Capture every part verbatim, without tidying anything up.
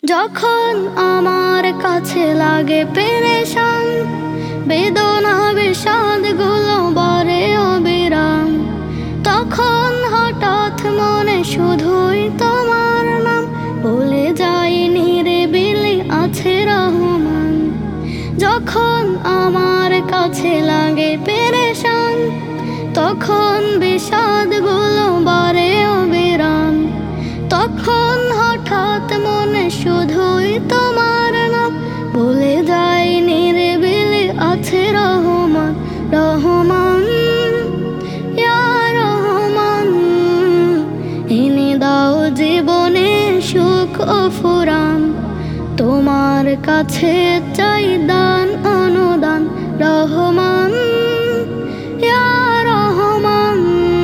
যখন আমার কাছে লাগে পেরেশান, বেদনা বিষাদ গুলো বারে অবিরাম, তখন হঠাৎ মনে শুধুই তোমার নাম বলে যাই, নিরিবিলি আছে রহমান। যখন আমার কাছে লাগে পেরেশান, তখন বিষাদ গুলো বারে অবিরাম, তখন হঠাৎ মনে শুধুই তোমার নাম বলে যাই, নিরিবিলি আছে রহমান। রহমান ইয়া রহমান, এনে দাও জীবনে সুখ ও ফুরান, তোমার কাছে চাই দান অনুদান। রহমান ইয়া রহমান,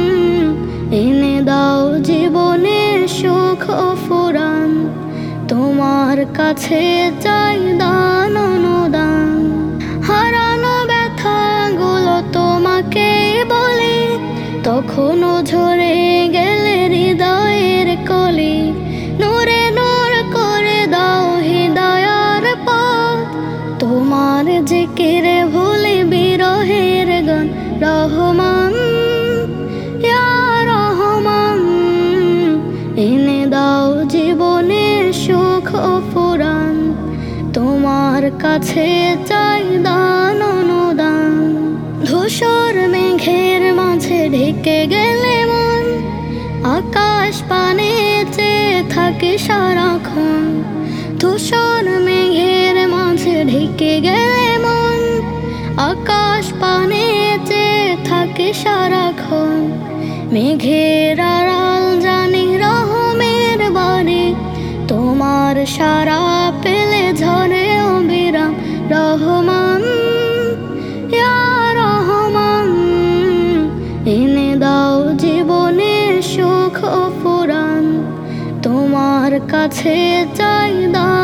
এনে দাও জীবনে সুখ ও ফুরান, তোমার কাছে চাই দান অনুদান। হারানো ব্যথাগুলো তোমাকে বলি, তখনও ঝরে গেলে হৃদয়ের কলি, নূরে নূর করে দাও হৃদয়ার পথ, তোমার জিকিরে ভুলি বিরহের গান। রহমান ইয়া রহমান, এনে দাও জীবনে সুখ ও ফুরান, তোমার কাছে চাই দান অনুদান। ধূসর মেঘের মাঝে ঢেকে গেলে মন, আকাশ পানে চেয়ে থাকে সারাক্ষণ। ধূসর মেঘের মাঝে ঢেকে গেলে মন, আকাশ পানে চেয়ে থাকে সারাক্ষণ। মেঘের আড়াল জানি রহমের বাড়ি, তোমার সারা পেলে ঝরে অবিরাম। রহমান ইয়া রহমান, এনে দাও জীবনে সুখ ও ফুরান, তোমার কাছে চাই দান